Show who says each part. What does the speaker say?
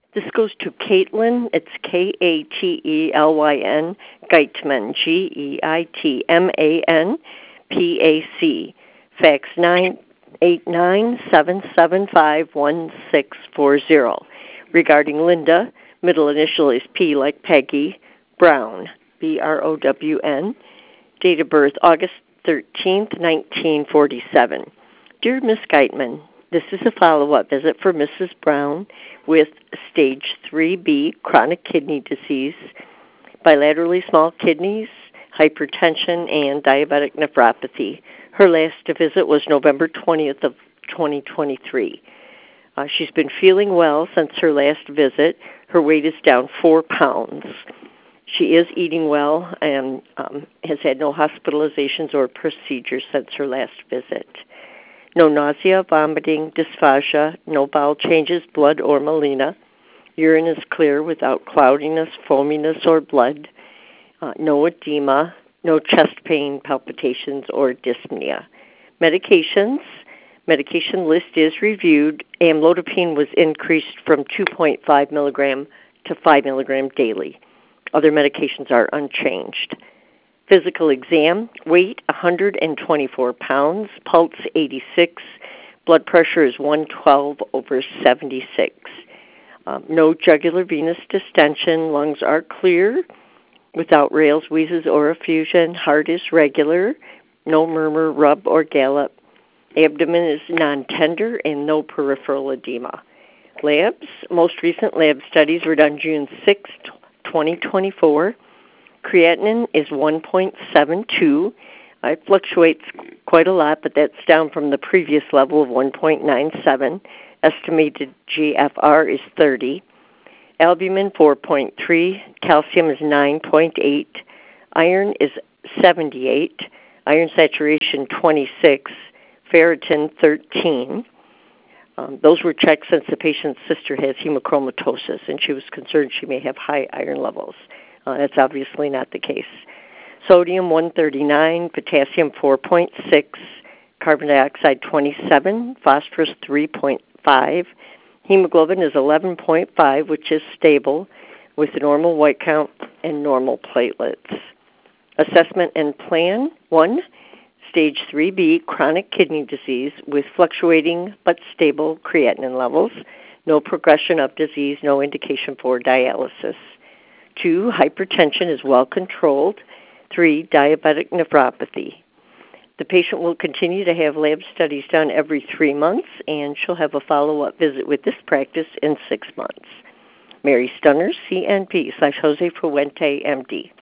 Speaker 1: This goes to Caitlin. It's Katelyn Geitman, Geitman, PAC. Fax 989-775-1640. Regarding Linda, middle initial is P like Peggy, Brown, Brown. Date of birth August 13th, 1947. Dear Miss Geitman, this is a follow-up visit for Mrs. Brown with stage 3B chronic kidney disease, bilaterally small kidneys, hypertension, and diabetic nephropathy. Her last visit was November 20th of 2023. She's been feeling well since her last visit. Her weight is down 4 pounds. She is eating well and has had no hospitalizations or procedures since her last visit. No nausea, vomiting, dysphagia, no bowel changes, blood or melena. Urine is clear without cloudiness, foaminess, or blood. No edema, no chest pain, palpitations, or dyspnea. Medications. Medication list is reviewed. Amlodipine was increased from 2.5 milligram to 5 milligram daily. Other medications are unchanged. Physical exam, weight 124 pounds, pulse 86, blood pressure is 112/76. No jugular venous distension, lungs are clear, without rales, wheezes, or effusion, heart is regular, no murmur, rub, or gallop, abdomen is non-tender, and no peripheral edema. Labs, most recent lab studies were done June 6, 2024. Creatinine is 1.72. It fluctuates quite a lot, but that's down from the previous level of 1.97. Estimated GFR is 30. Albumin 4.3. Calcium is 9.8. Iron is 78. Iron saturation 26. Ferritin 13. Those were checked since the patient's sister has hemochromatosis, and she was concerned she may have high iron levels. That's obviously not the case. Sodium 139, potassium 4.6, carbon dioxide 27, phosphorus 3.5. Hemoglobin is 11.5, which is stable, with a normal white count and normal platelets. Assessment and plan. 1. Stage 3B, chronic kidney disease with fluctuating but stable creatinine levels. No progression of disease, no indication for dialysis. 2. Hypertension is well controlled. 3. Diabetic nephropathy. The patient will continue to have lab studies done every 3 months, and she'll have a follow-up visit with this practice in 6 months. Mary Stunner, CNP /Jose Fuente, MD.